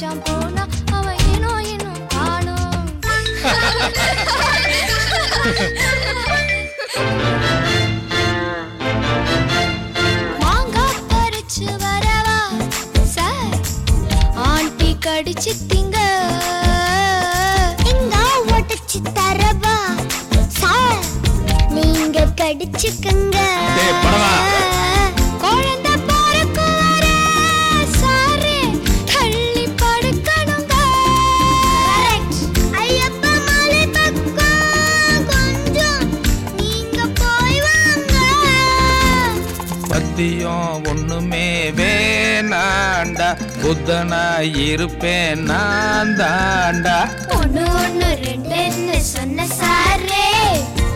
மச்சான் போனா அவன் இன்னும் காணோம். மாங்காய் பறிச்சு வரவா சார், ஆண்டி கடிச்சு திங்க உடச்சு தரவா சார், நீங்க கடிச்சுக்குங்க. குழந்தை பிறக்குற சாரு தள்ளி படுக்கணுங்க. ஐயப்பா மலை பக்கம் கொஞ்சம் நீங்க போய் வாங்க. பத்தியம் ஒண்ணுமே வேணாண்டா, புத்தனா இருப்பேன் நான் தாண்டா. ஒண்ணு ஒண்ணு ரெண்டுன்னு சொன்ன சாரே,